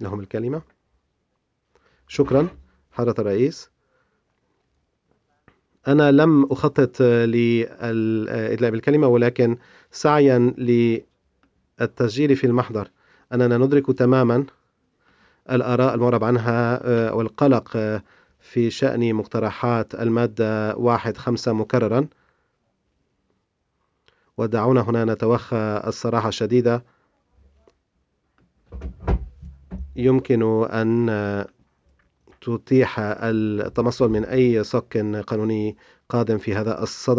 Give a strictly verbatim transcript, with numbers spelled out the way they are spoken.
لهم الكلمة. شكرا حضرة الرئيس. أنا لم أخطط للإدلاء بالكلمة، ولكن سعيا للتسجيل في المحضر أننا ندرك تماما الآراء المعرب عنها والقلق في شأن مقترحات المادة واحد خمسة مكررا. ودعونا هنا نتوخى الصراحة الشديدة. يمكن أن تتيح التمصل من أي صك قانوني قادم في هذا الصدد.